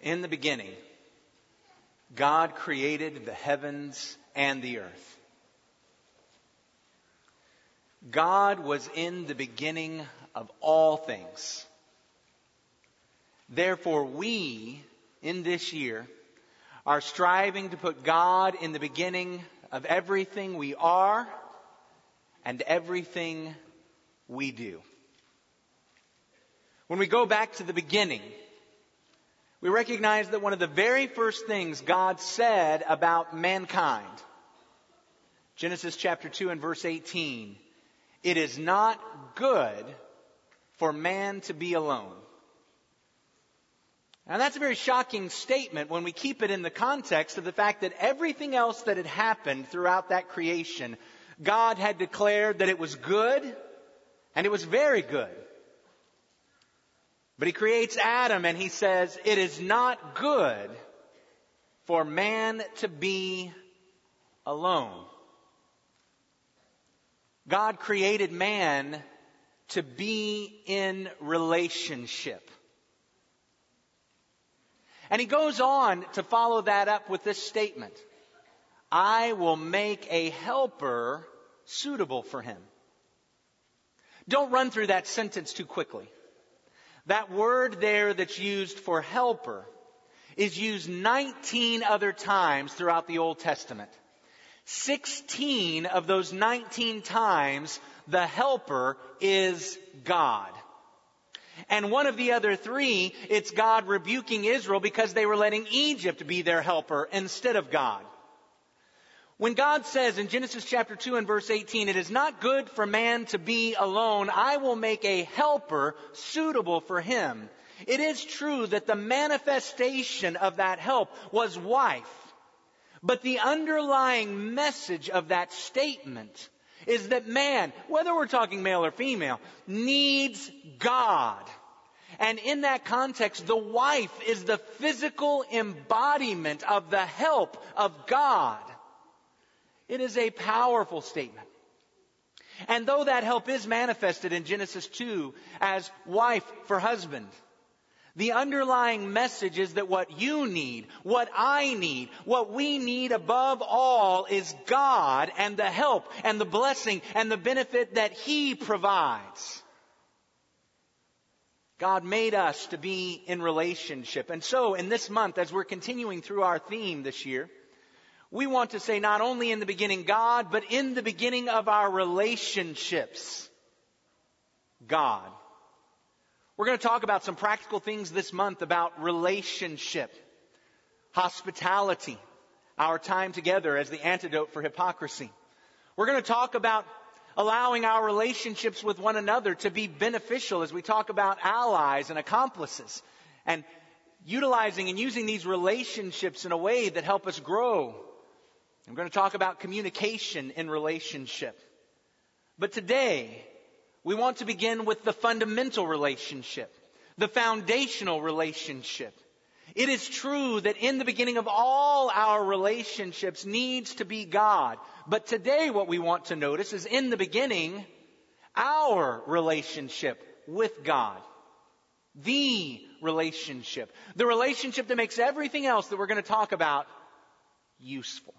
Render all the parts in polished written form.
In the beginning, God created the heavens and the earth. God was in the beginning of all things. Therefore, we, in this year, are striving to put God in the beginning of everything we are and everything we do. When we go back to the beginning, we recognize that one of the very first things God said about mankind, Genesis chapter 2 and verse 18, it is not good for man to be alone. Now that's a very shocking statement when we keep it in the context of the fact that everything else that had happened throughout that creation, God had declared that it was good and it was very good. But He creates Adam and He says, it is not good for man to be alone. God created man to be in relationship. And He goes on to follow that up with this statement. I will make a helper suitable for him. Don't run through that sentence too quickly. That word there that's used for helper is used 19 other times throughout the Old Testament. 16 of those 19 times, the helper is God. And one of the other 3, it's God rebuking Israel because they were letting Egypt be their helper instead of God. When God says in Genesis chapter 2 and verse 18, it is not good for man to be alone, I will make a helper suitable for him. It is true that the manifestation of that help was wife. But the underlying message of that statement is that man, whether we're talking male or female, needs God. And in that context, the wife is the physical embodiment of the help of God. It is a powerful statement. And though that help is manifested in Genesis 2 as wife for husband, the underlying message is that what you need, what I need, what we need above all is God and the help and the blessing and the benefit that He provides. God made us to be in relationship. And so in this month, as we're continuing through our theme this year, we want to say not only in the beginning God, but in the beginning of our relationships, God. We're going to talk about some practical things this month about relationship, hospitality, our time together as the antidote for hypocrisy. We're going to talk about allowing our relationships with one another to be beneficial as we talk about allies and accomplices and utilizing and using these relationships in a way that help us grow. I'm going to talk about communication in relationship. But today, we want to begin with the fundamental relationship, the foundational relationship. It is true that in the beginning of all our relationships needs to be God. But today what we want to notice is in the beginning, our relationship with God. The relationship that makes everything else that we're going to talk about useful.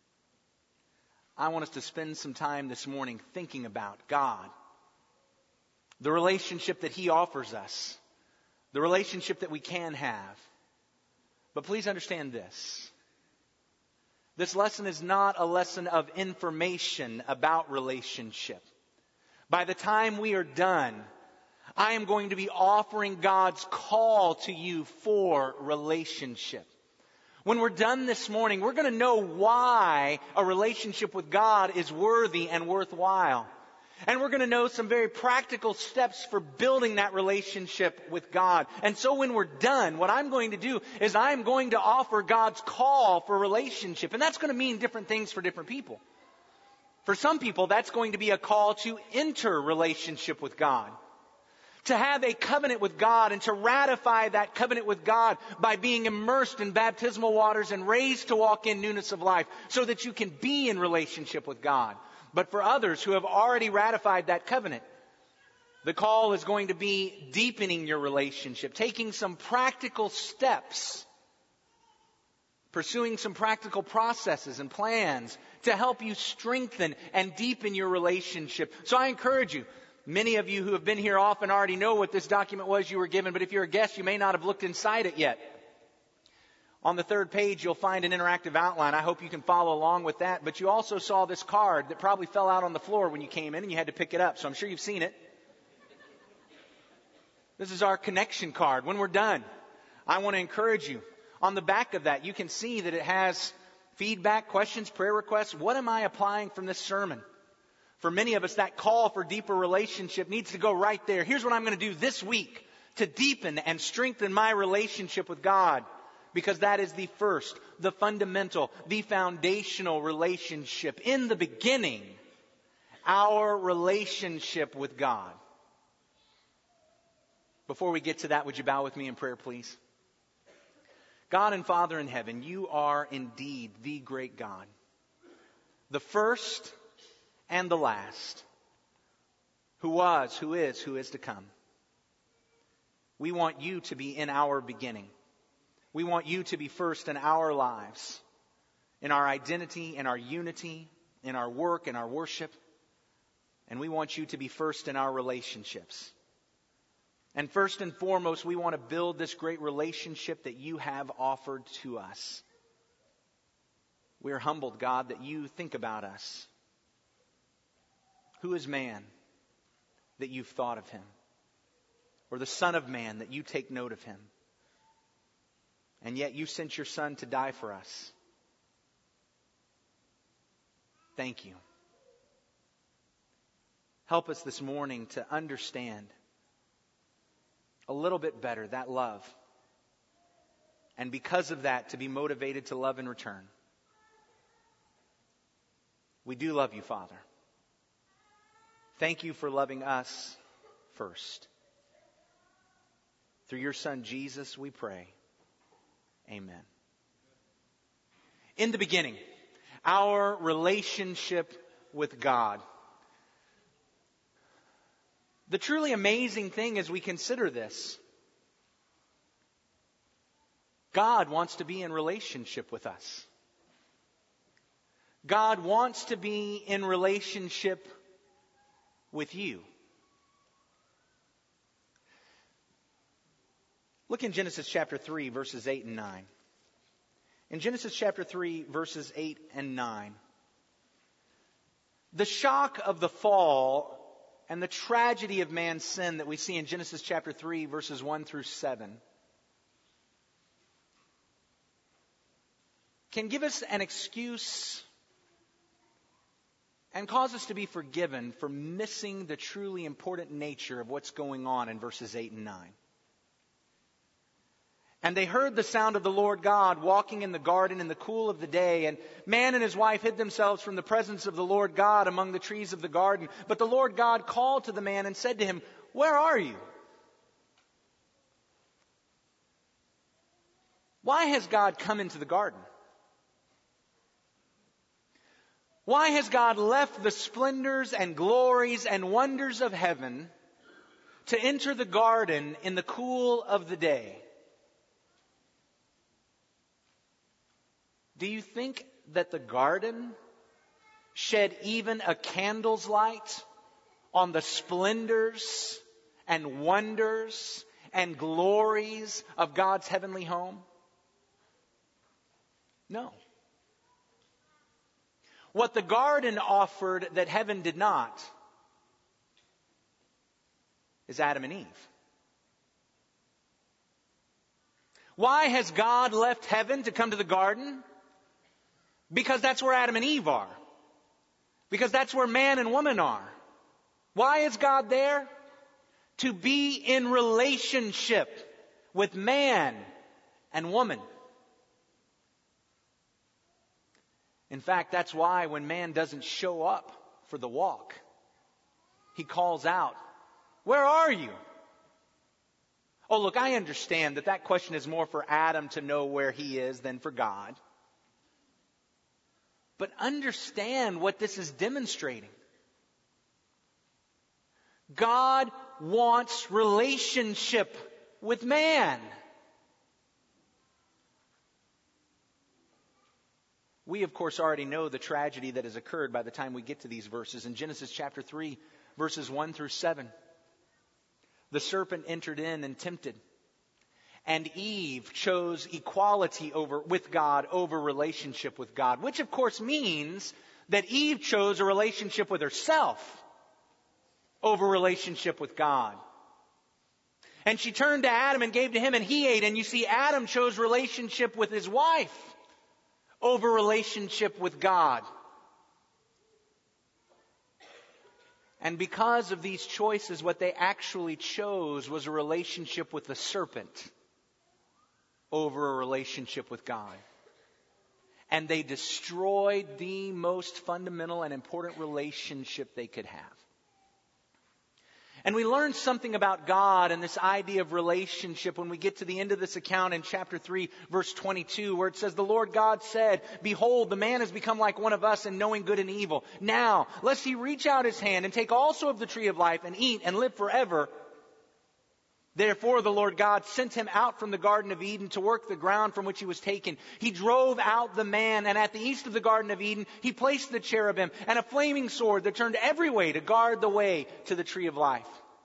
I want us to spend some time this morning thinking about God. The relationship that He offers us. The relationship that we can have. But please understand this. This lesson is not a lesson of information about relationship. By the time we are done, I am going to be offering God's call to you for relationship. When we're done this morning, we're going to know why a relationship with God is worthy and worthwhile. And we're going to know some very practical steps for building that relationship with God. And so when we're done, what I'm going to do is I'm going to offer God's call for relationship. And that's going to mean different things for different people. For some people, that's going to be a call to enter relationship with God. To have a covenant with God and to ratify that covenant with God by being immersed in baptismal waters and raised to walk in newness of life so that you can be in relationship with God. But for others who have already ratified that covenant, the call is going to be deepening your relationship, taking some practical steps pursuing some practical processes and plans to help you strengthen and deepen your relationship. So I encourage you, many of you who have been here often already know what this document was you were given, but if you're a guest, you may not have looked inside it yet. On the third page, you'll find an interactive outline. I hope you can follow along with that. But you also saw this card that probably fell out on the floor when you came in and you had to pick it up. So I'm sure you've seen it. This is our connection card. When we're done, I want to encourage you. On the back of that, you can see that it has feedback, questions, prayer requests. What am I applying from this sermon? For many of us, that call for deeper relationship needs to go right there. Here's what I'm going to do this week to deepen and strengthen my relationship with God. Because that is the first, the fundamental, the foundational relationship. In the beginning, our relationship with God. Before we get to that, would you bow with me in prayer, please? God and Father in heaven, you are indeed the great God. The first and the last. Who was, who is to come. We want you to be in our beginning. We want you to be first in our lives, in our identity, in our unity, in our work, in our worship. And we want you to be first in our relationships. And first and foremost, we want to build this great relationship that you have offered to us. We are humbled, God, that you think about us. Who is man that you've thought of him? Or the Son of Man that you take note of him? And yet you sent your Son to die for us. Thank you. Help us this morning to understand a little bit better that love. And because of that, to be motivated to love in return. We do love you, Father. Thank you for loving us first. Through your Son, Jesus, we pray. Amen. In the beginning, our relationship with God. The truly amazing thing as we consider this, God wants to be in relationship with us. God wants to be in relationship with you. Look in Genesis chapter 3, verses 8 and 9. In Genesis chapter 3, verses 8 and 9. The shock of the fall and the tragedy of man's sin that we see in Genesis chapter 3, verses 1 through 7, can give us an excuse and cause us to be forgiven for missing the truly important nature of what's going on in verses 8 and 9. And they heard the sound of the Lord God walking in the garden in the cool of the day. And man and his wife hid themselves from the presence of the Lord God among the trees of the garden. But the Lord God called to the man and said to him, "Where are you?" Why has God come into the garden? Why has God left the splendors and glories and wonders of heaven to enter the garden in the cool of the day? Do you think that the garden shed even a candle's light on the splendors and wonders and glories of God's heavenly home? No. What the garden offered that heaven did not is Adam and Eve. Why has God left heaven to come to the garden? Because that's where Adam and Eve are. Because that's where man and woman are. Why is God there? To be in relationship with man and woman. In fact, that's why when man doesn't show up for the walk, he calls out, "Where are you?" Oh, look, I understand that question is more for Adam to know where he is than for God. But understand what this is demonstrating. God wants relationship with man. We, of course, already know the tragedy that has occurred by the time we get to these verses. In Genesis chapter 3, verses 1 through 7, the serpent entered in and tempted. And Eve chose equality with God over relationship with God, which, of course, means that Eve chose a relationship with herself over relationship with God. And she turned to Adam and gave to him, and he ate. And you see, Adam chose relationship with his wife over relationship with God. And because of these choices, what they actually chose was a relationship with the serpent over a relationship with God. And they destroyed the most fundamental and important relationship they could have. And we learn something about God and this idea of relationship when we get to the end of this account in chapter 3, verse 22, where it says, "The Lord God said, Behold, the man has become like one of us in knowing good and evil. Now, lest he reach out his hand and take also of the tree of life and eat and live forever. Therefore the Lord God sent him out from the Garden of Eden to work the ground from which he was taken. He drove out the man, and at the east of the Garden of Eden he placed the cherubim and a flaming sword that turned every way to guard the way to the tree of life."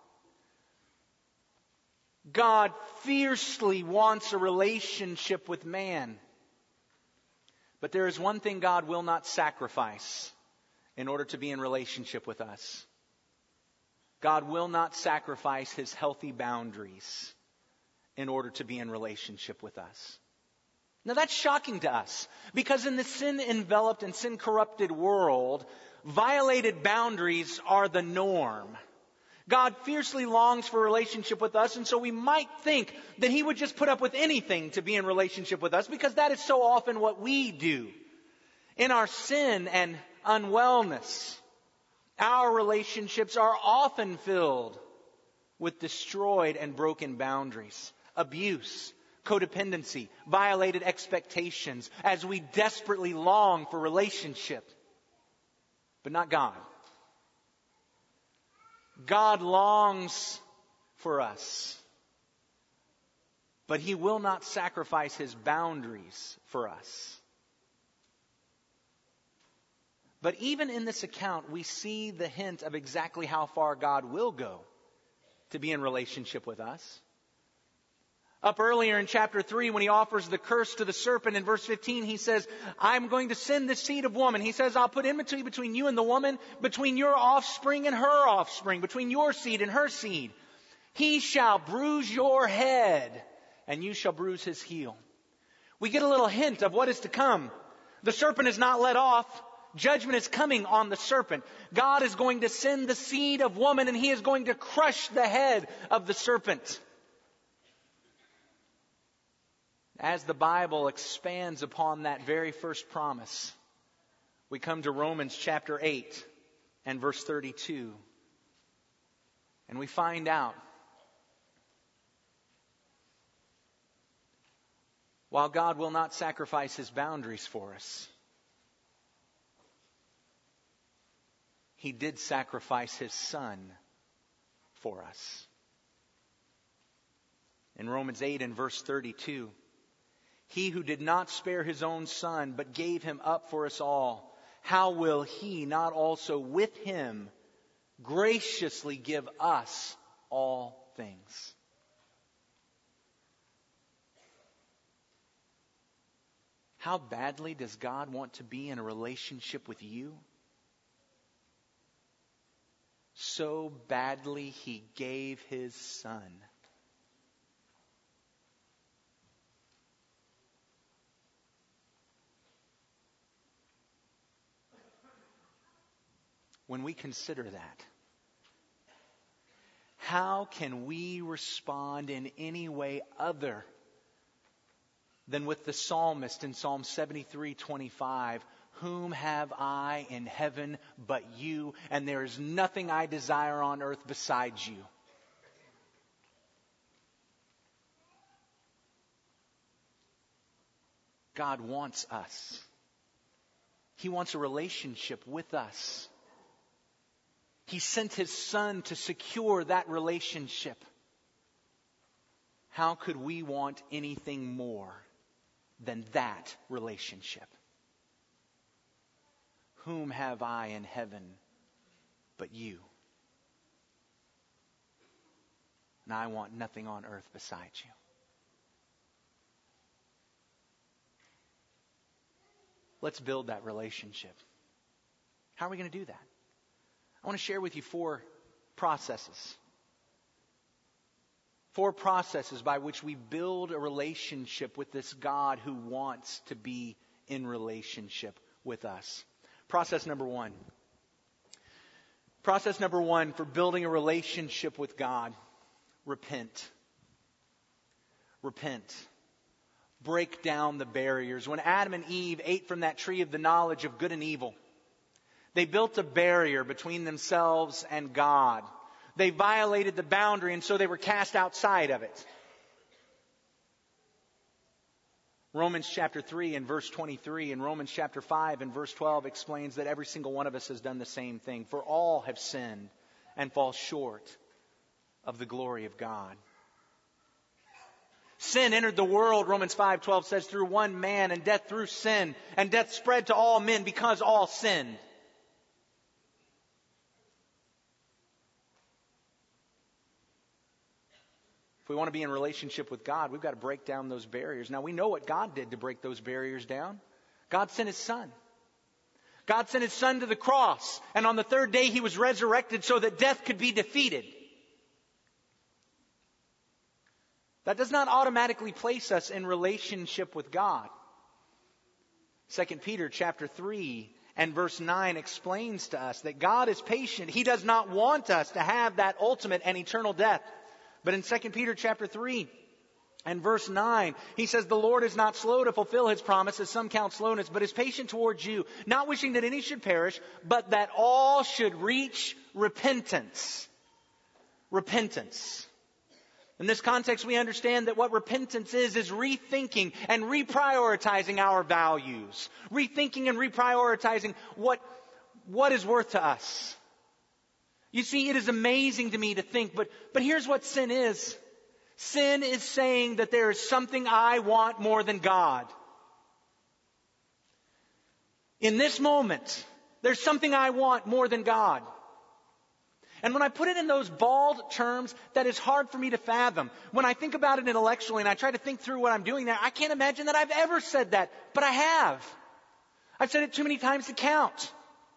God fiercely wants a relationship with man. But there is one thing God will not sacrifice in order to be in relationship with us. God will not sacrifice his healthy boundaries in order to be in relationship with us. Now that's shocking to us, because in the sin-enveloped and sin-corrupted world, violated boundaries are the norm. God fiercely longs for a relationship with us, and so we might think that he would just put up with anything to be in relationship with us, because that is so often what we do. In our sin and unwellness, our relationships are often filled with destroyed and broken boundaries, abuse, codependency, violated expectations, as we desperately long for relationship. But not God. God longs for us, but he will not sacrifice his boundaries for us. But even in this account, we see the hint of exactly how far God will go to be in relationship with us. Up earlier in chapter 3, when he offers the curse to the serpent in verse 15, he says, "I'm going to send the seed of woman." He says, "I'll put enmity between you and the woman, between your offspring and her offspring, between your seed and her seed. He shall bruise your head, and you shall bruise his heel." We get a little hint of what is to come. The serpent is not let off. Judgment is coming on the serpent. God is going to send the seed of woman, and he is going to crush the head of the serpent. As the Bible expands upon that very first promise, we come to Romans chapter 8 and verse 32. And we find out, while God will not sacrifice his boundaries for us, he did sacrifice his Son for us. In Romans 8 and verse 32, "He who did not spare his own Son, but gave him up for us all, how will he not also with him graciously give us all things?" How badly does God want to be in a relationship with you? So badly he gave his Son. When we consider that, how can we respond in any way other than with the psalmist in Psalm 73:25? "Whom have I in heaven but you, and there is nothing I desire on earth besides you." God wants us. He wants a relationship with us. He sent his Son to secure that relationship. How could we want anything more than that relationship? whom have I in heaven but you? And I want nothing on earth besides you. Let's build that relationship. How are we going to do that? I want to share with you 4 processes. 4 processes by which we build a relationship with this God who wants to be in relationship with us. Process number 1. Process number 1 for building a relationship with God. Repent. Repent. Break down the barriers. When Adam and Eve ate from that tree of the knowledge of good and evil, they built a barrier between themselves and God. They violated the boundary, and so they were cast outside of it. Romans chapter 3 and verse 23 and Romans chapter 5 and verse 12 explains that every single one of us has done the same thing. For all have sinned and fall short of the glory of God. Sin entered the world, Romans 5:12 says, through one man, and death through sin, and death spread to all men because all sinned. If we want to be in relationship with God, we've got to break down those barriers. Now, we know what God did to break those barriers down. God sent His Son. God sent His Son to the cross, and on the 3rd day He was resurrected so that death could be defeated. That does not automatically place us in relationship with God. 2 Peter chapter 3 and verse 9 explains to us that God is patient. He does not want us to have that ultimate and eternal death. But in 2 Peter chapter 3 and verse 9, he says, the Lord is not slow to fulfill His promise, as some count slowness, but is patient towards you, not wishing that any should perish, but that all should reach repentance. Repentance. In this context, we understand that what repentance is rethinking and reprioritizing our values. Rethinking and reprioritizing what is worth to us. You see, it is amazing to me to think, but here's what sin is. Sin is saying that there is something I want more than God. In this moment, there's something I want more than God. And when I put it in those bald terms, that is hard for me to fathom. When I think about it intellectually and I try to think through what I'm doing there, I can't imagine that I've ever said that, but I have. I've said it too many times to count.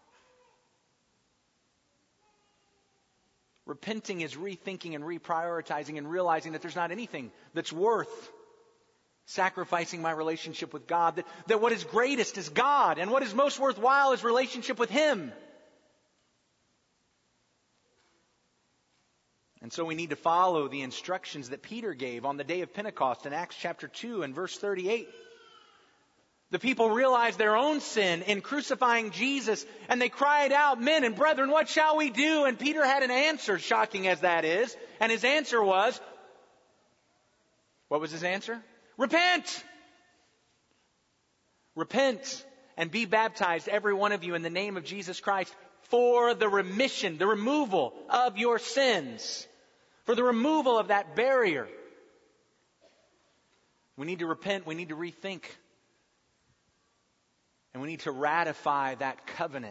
Repenting is rethinking and reprioritizing and realizing that there's not anything that's worth sacrificing my relationship with God. That what is greatest is God, and what is most worthwhile is relationship with Him. And so we need to follow the instructions that Peter gave on the day of Pentecost in Acts chapter 2 and verse 38. The people realized their own sin in crucifying Jesus, and they cried out, men and brethren, what shall we do? And Peter had an answer, shocking as that is. And his answer was, what was his answer? Repent! Repent and be baptized, every one of you, in the name of Jesus Christ, for the remission, the removal of your sins. For the removal of that barrier. We need to repent, we need to rethink. And we need to ratify that covenant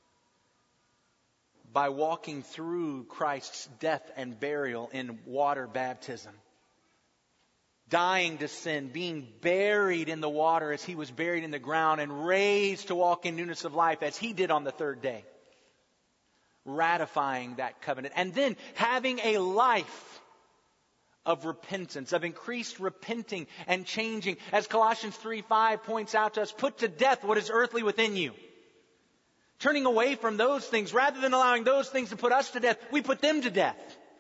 by walking through Christ's death and burial in water baptism. Dying to sin, being buried in the water as He was buried in the ground, and raised to walk in newness of life as He did on the 3rd day. Ratifying that covenant. And then having a life of repentance, of increased repenting and changing. As Colossians 3:5 points out to us, put to death what is earthly within you. Turning away from those things, rather than allowing those things to put us to death, we put them to death.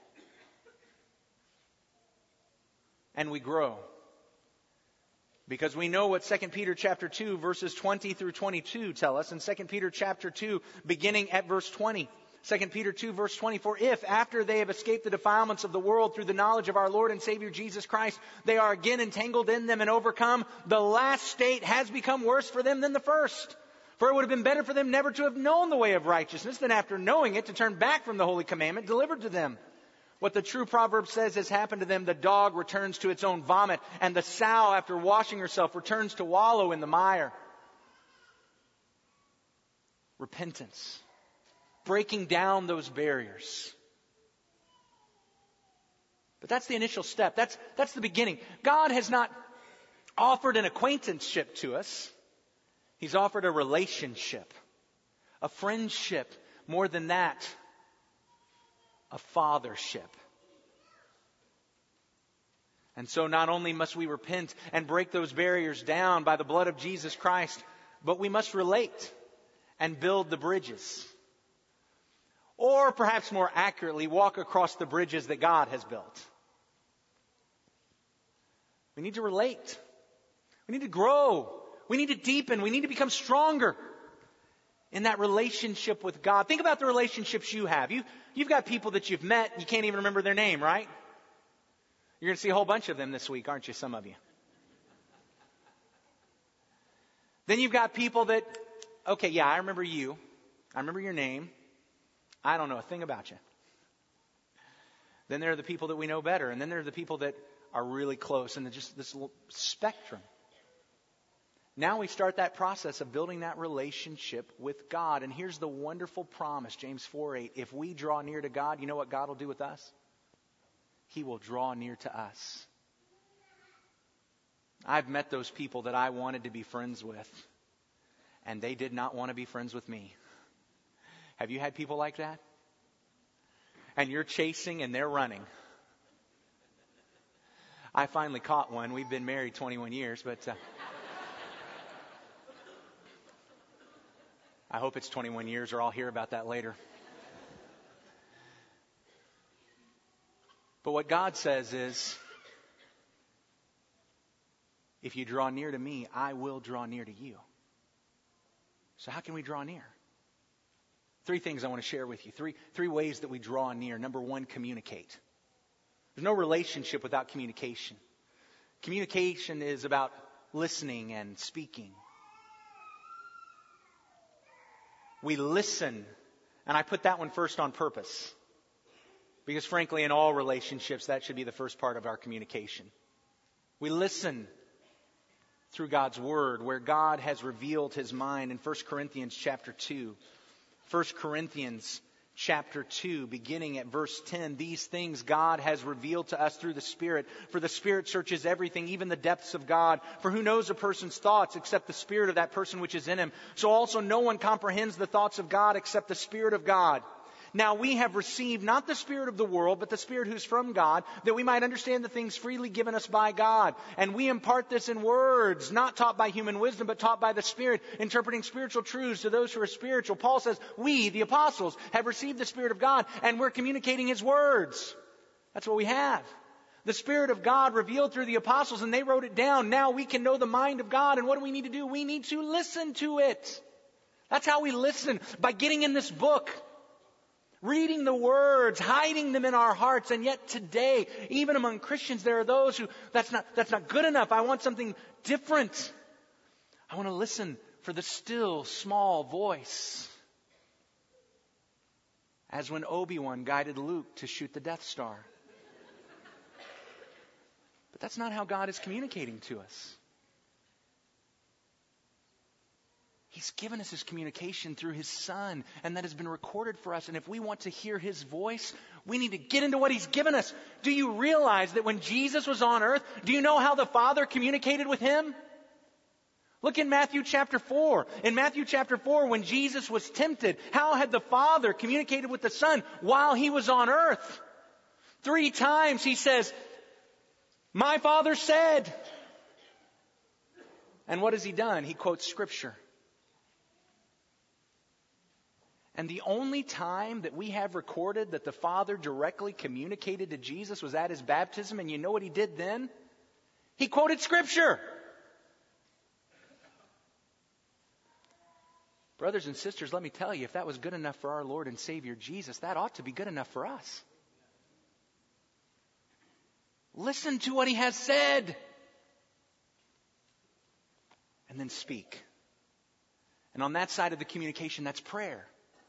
And we grow. Because we know what 2 Peter chapter 2 verses 20 through 22 tell us. In 2 Peter chapter 2, beginning at verse 20. 2 Peter 2 verse 24, if after they have escaped the defilements of the world through the knowledge of our Lord and Savior Jesus Christ, they are again entangled in them and overcome, the last state has become worse for them than the first. For it would have been better for them never to have known the way of righteousness than after knowing it to turn back from the holy commandment delivered to them. What the true proverb says has happened to them, the dog returns to its own vomit, and the sow after washing herself returns to wallow in the mire. repentance. Breaking down those barriers. But that's the initial step. That's the beginning. God has not offered an acquaintanceship to us. He's offered a relationship, a friendship, more than that, a fathership. And so not only must we repent and break those barriers down by the blood of Jesus Christ, but we must relate and build the bridges. Or perhaps more accurately, walk across the bridges that God has built. We need to relate. We need to grow. We need to deepen. We need to become stronger in that relationship with God. Think about the relationships you have. You've got people that you've met, you can't even remember their name, right? You're going to see a whole bunch of them this week, aren't you, some of you? Then you've got people that, okay, yeah, I remember you. I remember your name. I don't know a thing about you. Then there are the people that we know better. And then there are the people that are really close. And just this little spectrum. Now we start that process of building that relationship with God. And here's the wonderful promise, James 4:8. If we draw near to God, you know what God will do with us? He will draw near to us. I've met those people that I wanted to be friends with. And they did not want to be friends with me. Have you had people like that? And you're chasing and they're running. I finally caught one. We've been married 21 years, but I hope it's 21 years or I'll hear about that later. But what God says is, if you draw near to me, I will draw near to you. So how can we draw near? 3 things I want to share with you. Three ways that we draw near. Number 1, communicate. There's no relationship without communication. Communication is about listening and speaking. We listen, and I put that one first on purpose. Because frankly, in all relationships, that should be the first part of our communication. We listen through God's Word, where God has revealed His mind in 1 Corinthians chapter 2. 1 Corinthians chapter 2, beginning at verse 10. These things God has revealed to us through the Spirit. For the Spirit searches everything, even the depths of God. For who knows a person's thoughts except the Spirit of that person which is in him? So also no one comprehends the thoughts of God except the Spirit of God. Now we have received not the spirit of the world, but the Spirit who's from God, that we might understand the things freely given us by God. And we impart this in words, not taught by human wisdom, but taught by the Spirit, interpreting spiritual truths to those who are spiritual. Paul says, we, the apostles, have received the Spirit of God, and we're communicating His words. That's what we have. The Spirit of God revealed through the apostles, and they wrote it down. Now we can know the mind of God, and what do we need to do? We need to listen to it. That's how we listen, by getting in this book. Reading the words, hiding them in our hearts. And yet today, even among Christians, there are those who, that's not good enough. I want something different. I want to listen for the still, small voice. As when Obi-Wan guided Luke to shoot the Death Star. But that's not how God is communicating to us. He's given us His communication through His Son, and that has been recorded for us. And if we want to hear His voice, we need to get into what He's given us. Do you realize that when Jesus was on earth, do you know how the Father communicated with Him? Look in Matthew chapter 4. In Matthew chapter 4, when Jesus was tempted, how had the Father communicated with the Son while He was on earth? 3 times He says, "My Father said." And what has He done? He quotes Scripture. And the only time that we have recorded that the Father directly communicated to Jesus was at His baptism. And you know what He did then? He quoted Scripture. Brothers and sisters, let me tell you, if that was good enough for our Lord and Savior Jesus, that ought to be good enough for us. Listen to what He has said. And then speak. And on that side of the communication, that's prayer.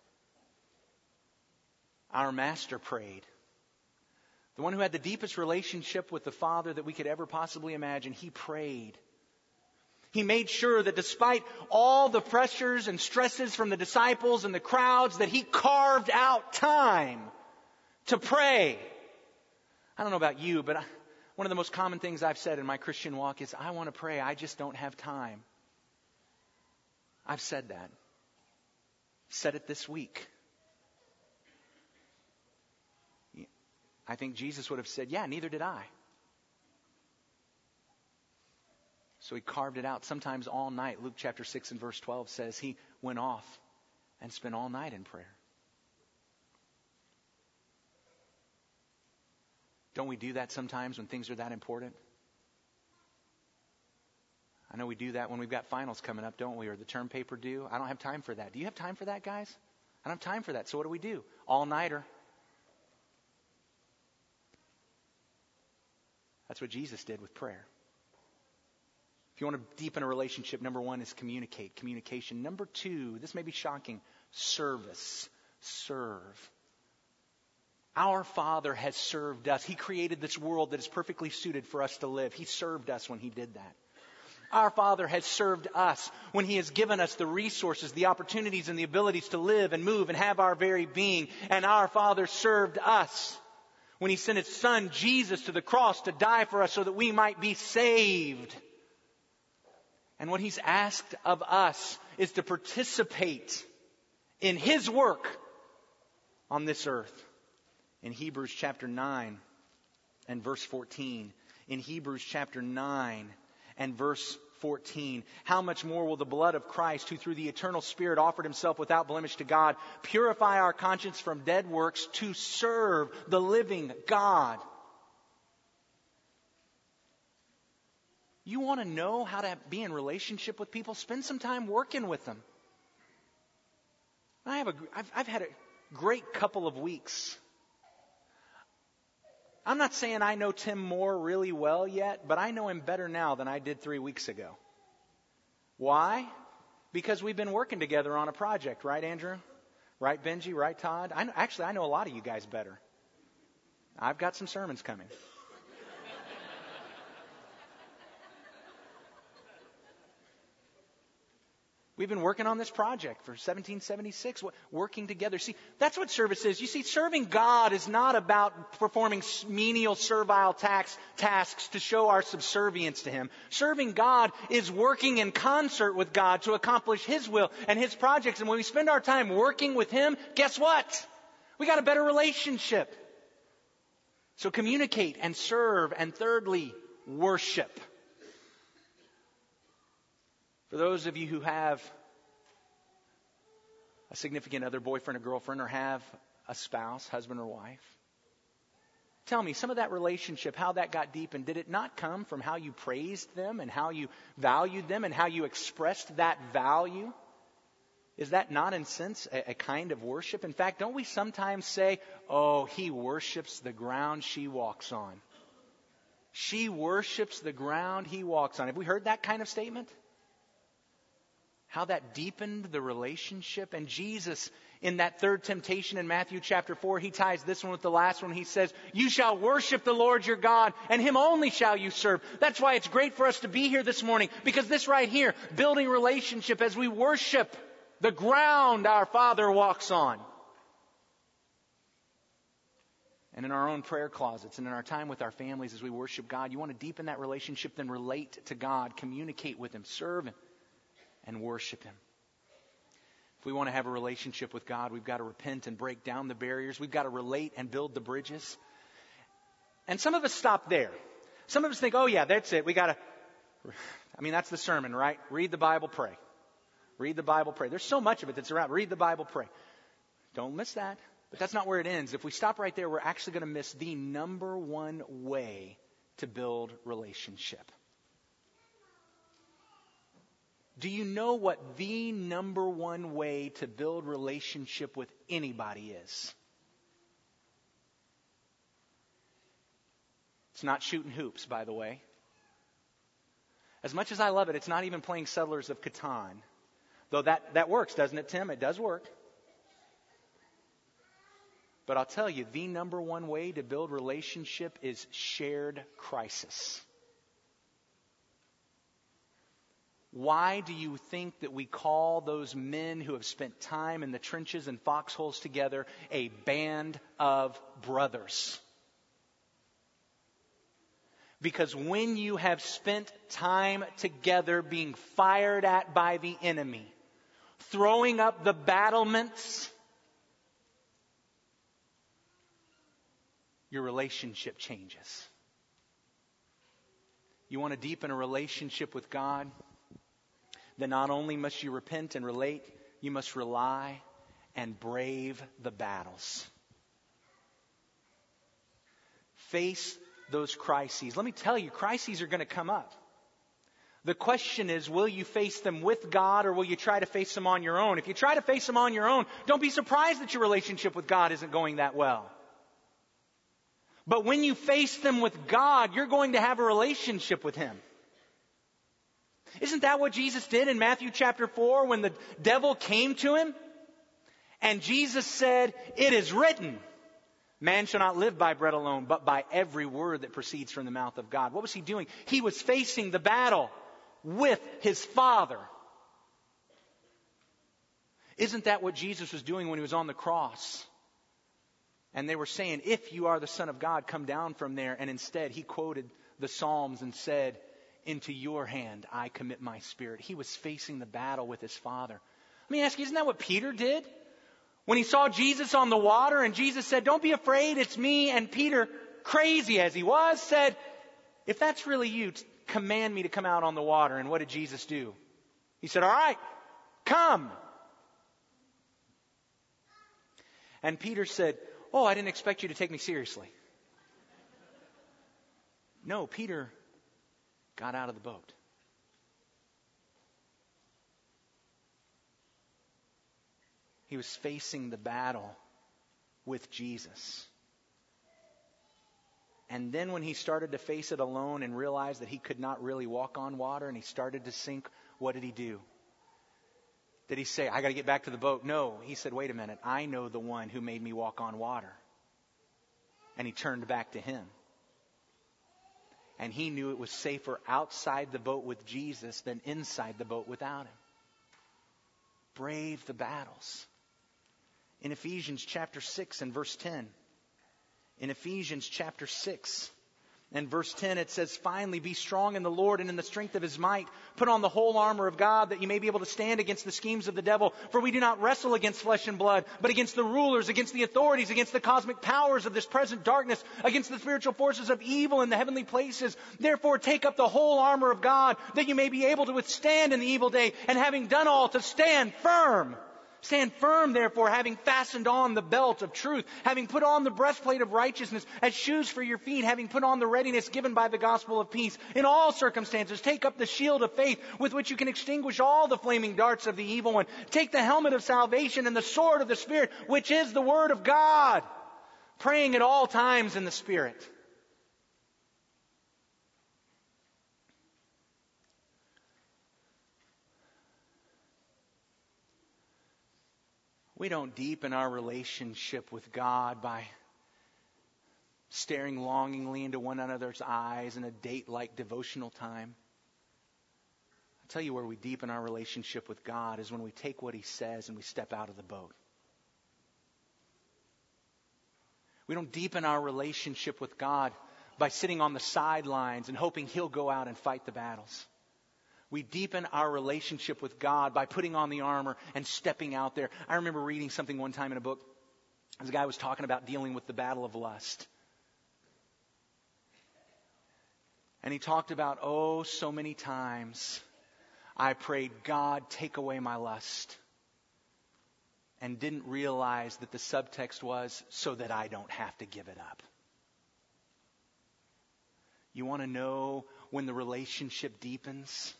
Our Master prayed. The one who had the deepest relationship with the Father that we could ever possibly imagine, He prayed. He made sure that despite all the pressures and stresses from the disciples and the crowds, that he carved out time to pray. I don't know about you, but one of the most common things I've said in my Christian walk is, I want to pray, I just don't have time. I've said that. Said it this week. I think Jesus would have said, yeah, neither did I. So he carved it out, sometimes all night. Luke chapter 6 and verse 12 says he went off and spent all night in prayer. Don't we do that sometimes when things are that important? I know we do that when we've got finals coming up, don't we? Or the term paper due. I don't have time for that. Do you have time for that, guys? I don't have time for that. So what do? All-nighter. That's what Jesus did with prayer. If you want to deepen a relationship, number one is communicate. Communication. Number two, this may be shocking, service. Serve. Our Father has served us. He created this world that is perfectly suited for us to live. He served us when He did that. Our Father has served us when He has given us the resources, the opportunities, and the abilities to live and move and have our very being. And our Father served us when He sent His Son, Jesus, to the cross to die for us so that we might be saved. And what He's asked of us is to participate in His work on this earth. In Hebrews chapter 9 and verse 14. In Hebrews chapter 9 and verse 14. How much more will the blood of Christ, who through the eternal Spirit offered Himself without blemish to God, purify our conscience from dead works to serve the living God? You want to know how to be in relationship with people? Spend some time working with them. I've had a great couple of weeks. I'm not saying I know Tim Moore really well yet, but I know him better now than I did 3 weeks ago. Why? Because we've been working together on a project, right, Andrew? Right, Benji? Right, Todd? I know a lot of you guys better. I've got some sermons coming. We've been working on this project for 1776, working together. See, that's what service is. You see, serving God is not about performing menial, servile tasks to show our subservience to Him. Serving God is working in concert with God to accomplish His will and His projects. And when we spend our time working with Him, guess what? We got a better relationship. So communicate and serve. And thirdly, worship. For those of you who have a significant other, boyfriend or girlfriend, or have a spouse, husband or wife, tell me, some of that relationship, how that got deepened, did it not come from how you praised them and how you valued them and how you expressed that value? Is that not, in a sense, a kind of worship? In fact, don't we sometimes say, oh, he worships the ground she walks on? She worships the ground he walks on. Have we heard that kind of statement? How that deepened the relationship. And Jesus, in that third temptation in Matthew chapter 4, He ties this one with the last one. He says, you shall worship the Lord your God, and Him only shall you serve. That's why it's great for us to be here this morning, because this right here, building relationship as we worship the ground our Father walks on. And in our own prayer closets and in our time with our families as we worship God, you want to deepen that relationship, then relate to God, communicate with Him, serve Him, and worship Him. If we want to have a relationship with God, we've got to repent and break down the barriers. We've got to relate and build the bridges. And some of us stop there. Some of us think, oh yeah, that's it. That's the sermon, right? Read the Bible, pray. Read the Bible, pray. There's so much of it that's around. Read the Bible, pray. Don't miss that. But that's not where it ends. If we stop right there, we're actually going to miss the number one way to build relationship. Do you know what the number one way to build relationship with anybody is? It's not shooting hoops, by the way. As much as I love it, it's not even playing Settlers of Catan. Though that works, doesn't it, Tim? It does work. But I'll tell you, the number one way to build relationship is shared crisis. Why do you think that we call those men who have spent time in the trenches and foxholes together a band of brothers? Because when you have spent time together being fired at by the enemy, throwing up the battlements, your relationship changes. You want to deepen a relationship with God? Then not only must you repent and relate, you must rely and brave the battles. Face those crises. Let me tell you, crises are going to come up. The question is, will you face them with God or will you try to face them on your own? If you try to face them on your own, don't be surprised that your relationship with God isn't going that well. But when you face them with God, you're going to have a relationship with Him. Isn't that what Jesus did in Matthew chapter 4 when the devil came to Him? And Jesus said, "It is written, man shall not live by bread alone, but by every word that proceeds from the mouth of God." What was He doing? He was facing the battle with His Father. Isn't that what Jesus was doing when He was on the cross? And they were saying, "If you are the Son of God, come down from there." And instead, He quoted the Psalms and said, "Into your hand I commit my spirit." He was facing the battle with His Father. Let me ask you, isn't that what Peter did? When he saw Jesus on the water and Jesus said, "Don't be afraid, it's me." And Peter, crazy as he was, said, "If that's really you, command me to come out on the water." And what did Jesus do? He said, "All right, come." And Peter said, "Oh, I didn't expect you to take me seriously." No, Peter got out of the boat. He was facing the battle with Jesus. And then when he started to face it alone and realized that he could not really walk on water and he started to sink, what did he do? Did he say, "I got to get back to the boat"? No, he said, "Wait a minute, I know the one who made me walk on water." And he turned back to Him. And he knew it was safer outside the boat with Jesus than inside the boat without Him. Brave the battles. In Ephesians chapter 6 and verse 10. In Ephesians chapter 6 and verse 10 it says, "Finally, be strong in the Lord and in the strength of His might. Put on the whole armor of God that you may be able to stand against the schemes of the devil. For we do not wrestle against flesh and blood, but against the rulers, against the authorities, against the cosmic powers of this present darkness, against the spiritual forces of evil in the heavenly places. Therefore, take up the whole armor of God that you may be able to withstand in the evil day, and having done all, to stand firm. Stand firm, therefore, having fastened on the belt of truth, having put on the breastplate of righteousness as shoes for your feet, having put on the readiness given by the gospel of peace. In all circumstances, take up the shield of faith with which you can extinguish all the flaming darts of the evil one. Take the helmet of salvation and the sword of the Spirit, which is the Word of God, praying at all times in the Spirit." We don't deepen our relationship with God by staring longingly into one another's eyes in a date-like devotional time. I'll tell you where we deepen our relationship with God is when we take what He says and we step out of the boat. We don't deepen our relationship with God by sitting on the sidelines and hoping He'll go out and fight the battles. We deepen our relationship with God by putting on the armor and stepping out there. I remember reading something one time in a book. This guy was talking about dealing with the battle of lust. And he talked about, oh, so many times I prayed, "God, take away my lust." And didn't realize that the subtext was, so that I don't have to give it up. You want to know when the relationship deepens?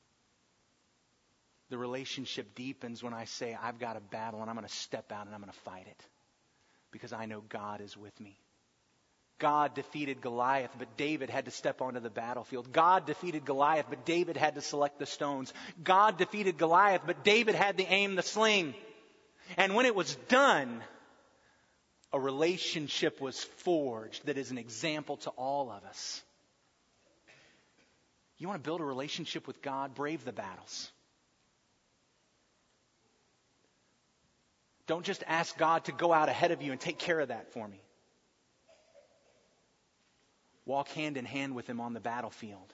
The relationship deepens when I say, I've got a battle and I'm going to step out and I'm going to fight it. Because I know God is with me. God defeated Goliath, but David had to step onto the battlefield. God defeated Goliath, but David had to select the stones. God defeated Goliath, but David had to aim the sling. And when it was done, a relationship was forged that is an example to all of us. You want to build a relationship with God? Brave the battles. Don't just ask God to go out ahead of you and take care of that for me. Walk hand in hand with Him on the battlefield.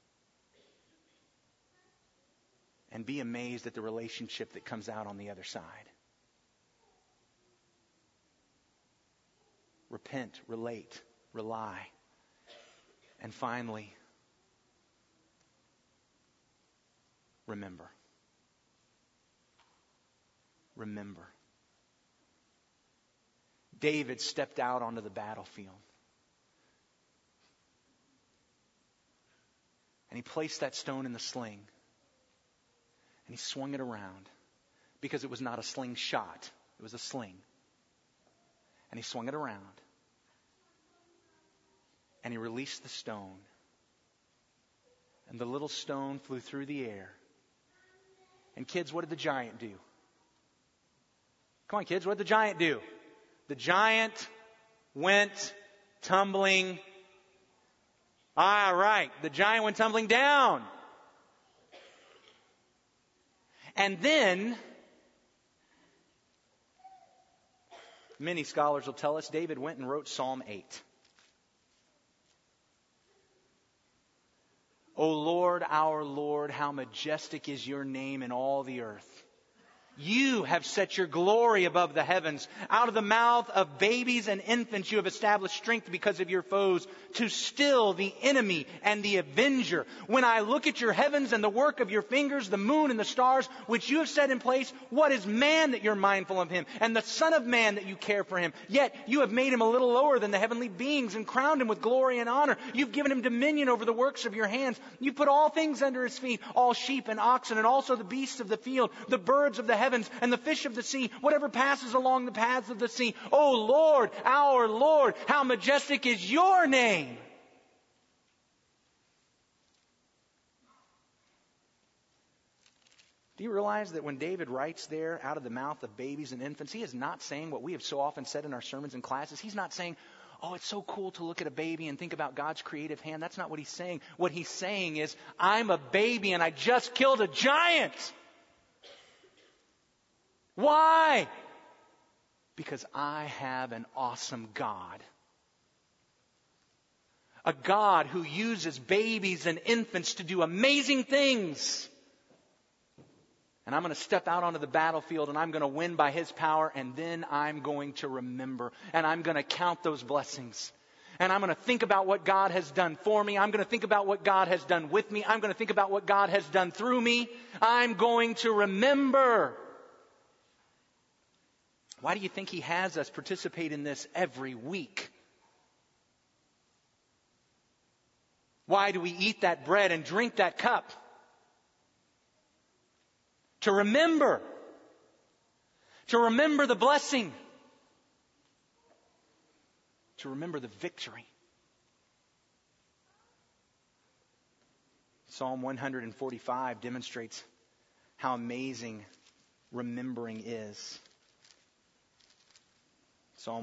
And be amazed at the relationship that comes out on the other side. Repent, relate, rely. And finally, remember. Remember. David stepped out onto the battlefield. And he placed that stone in the sling. And he swung it around. Because it was not a slingshot. It was a sling. And he swung it around. And he released the stone. And the little stone flew through the air. And kids, what did the giant do? Come on, kids, what did the giant do? The giant went tumbling. All right, the giant went tumbling down. And then, many scholars will tell us, David went and wrote Psalm 8. O Lord, our Lord, how majestic is your name in all the earth. You have set your glory above the heavens. Out of the mouth of babies and infants you have established strength because of your foes, to still the enemy and the avenger. When I look at your heavens and the work of your fingers, the moon and the stars, which you have set in place, what is man that you're mindful of him, and the son of man that you care for him? Yet you have made him a little lower than the heavenly beings and crowned him with glory and honor. You've given him dominion over the works of your hands. You put all things under his feet, all sheep and oxen, and also the beasts of the field, the birds of the heavens, and the fish of the sea, whatever passes along the paths of the sea. O Lord, our Lord, how majestic is your name. Do you realize that when David writes there, out of the mouth of babies and infants, he is not saying what we have so often said in our sermons and classes. He's not saying, oh, it's so cool to look at a baby and think about God's creative hand. That's not what he's saying. What he's saying is, I'm a baby and I just killed a giant. Why? Because I have an awesome God. A God who uses babies and infants to do amazing things. And I'm going to step out onto the battlefield and I'm going to win by His power, and then I'm going to remember and I'm going to count those blessings. And I'm going to think about what God has done for me. I'm going to think about what God has done with me. I'm going to think about what God has done through me. I'm going to remember. Why do you think He has us participate in this every week? Why do we eat that bread and drink that cup? To remember. To remember the blessing. To remember the victory. Psalm 145 demonstrates how amazing remembering is. Psalm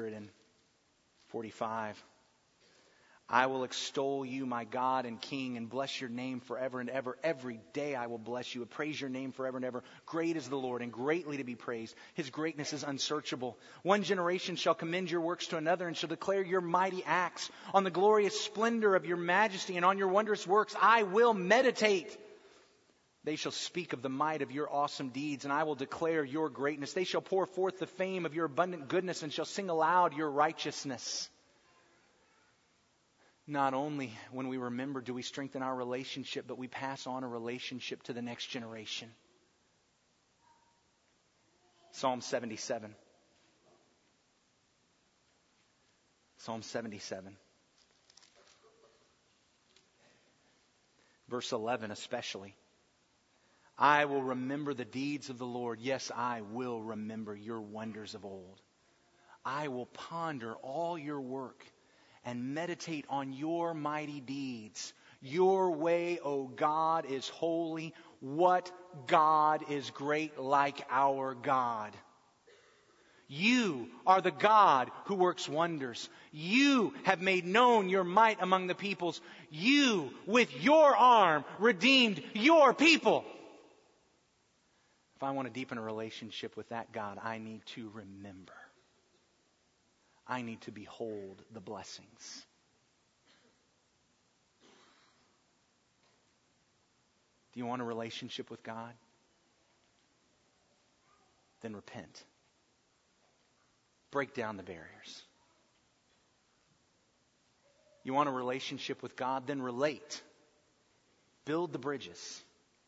145. I will extol you, my God and King, and bless your name forever and ever. Every day I will bless you and praise your name forever and ever. Great is the Lord and greatly to be praised. His greatness is unsearchable. One generation shall commend your works to another and shall declare your mighty acts. On the glorious splendor of your majesty and on your wondrous works I will meditate. They shall speak of the might of your awesome deeds, and I will declare your greatness. They shall pour forth the fame of your abundant goodness and shall sing aloud your righteousness. Not only when we remember do we strengthen our relationship, but we pass on a relationship to the next generation. Psalm 77. Psalm 77. Verse 11 especially. I will remember the deeds of the Lord. Yes, I will remember your wonders of old. I will ponder all your work and meditate on your mighty deeds. Your way, O God, is holy. What God is great like our God? You are the God who works wonders. You have made known your might among the peoples. You, with your arm, redeemed your people. If I want to deepen a relationship with that God, I need to remember. I need to behold the blessings. Do you want a relationship with God? Then repent. Break down the barriers. You want a relationship with God? Then relate. Build the bridges.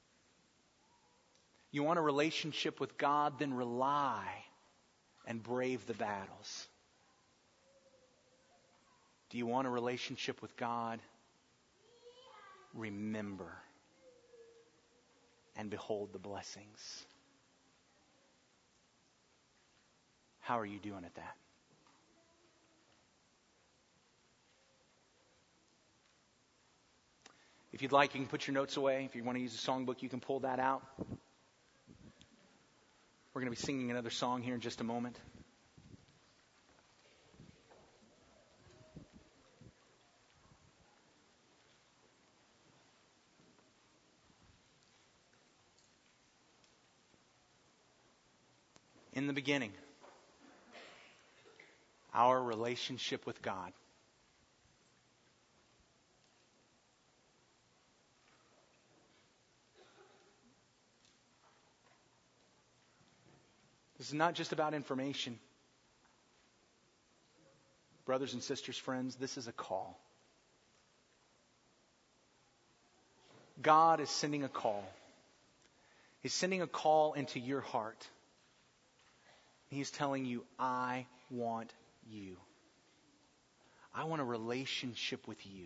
You want a relationship with God? Then rely and brave the battles. Do you want a relationship with God? Remember and behold the blessings. How are you doing at that? If you'd like, you can put your notes away. If you want to use a songbook, you can pull that out. We're going to be singing another song here in just a moment. In the beginning, our relationship with God. This is not just about information. Brothers and sisters, friends, this is a call. God is sending a call. He's sending a call into your heart. He's telling you, I want you. I want a relationship with you.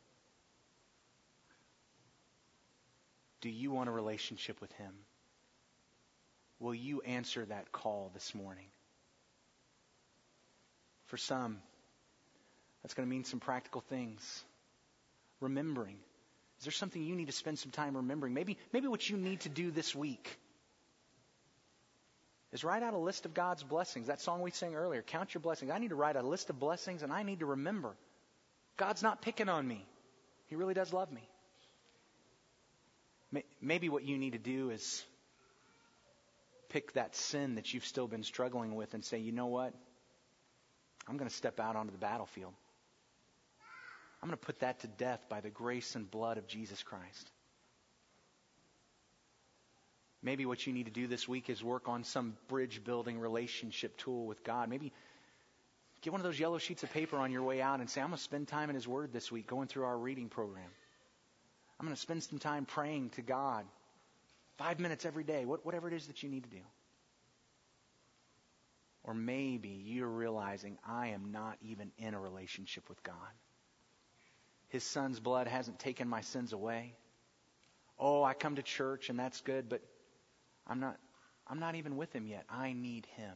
Do you want a relationship with Him? Will you answer that call this morning? For some, that's going to mean some practical things. Remembering. Is there something you need to spend some time remembering? Maybe what you need to do this week is write out a list of God's blessings. That song we sang earlier, count your blessings. I need to write a list of blessings and I need to remember. God's not picking on me. He really does love me. Maybe what you need to do is pick that sin that you've still been struggling with and say, you know what? I'm going to step out onto the battlefield. I'm going to put that to death by the grace and blood of Jesus Christ. Maybe what you need to do this week is work on some bridge building relationship tool with God. Maybe get one of those yellow sheets of paper on your way out and say, I'm going to spend time in His Word this week going through our reading program. I'm going to spend some time praying to God. 5 minutes every day, whatever it is that you need to do. Or maybe you're realizing I am not even in a relationship with God. His Son's blood hasn't taken my sins away. Oh, I come to church and that's good, but I'm not even with Him yet. I need Him.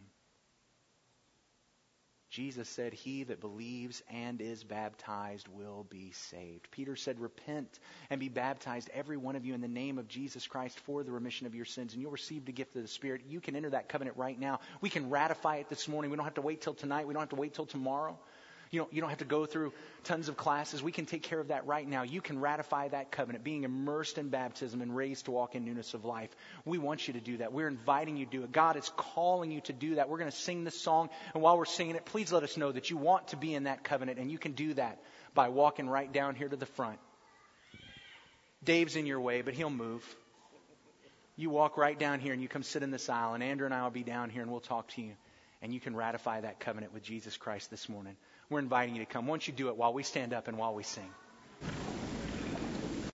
Jesus said, he that believes and is baptized will be saved. Peter said, repent and be baptized, every one of you, in the name of Jesus Christ for the remission of your sins, and you'll receive the gift of the Spirit. You can enter that covenant right now. We can ratify it this morning. We don't have to wait till tonight. We don't have to wait till tomorrow. You don't have to go through tons of classes. We can take care of that right now. You can ratify that covenant, being immersed in baptism and raised to walk in newness of life. We want you to do that. We're inviting you to do it. God is calling you to do that. We're going to sing this song, and while we're singing it, please let us know that you want to be in that covenant, and you can do that by walking right down here to the front. Dave's in your way, but he'll move. You walk right down here, and you come sit in this aisle, and Andrew and I will be down here, and we'll talk to you. And you can ratify that covenant with Jesus Christ this morning. We're inviting you to come. Won't you do it while we stand up and while we sing?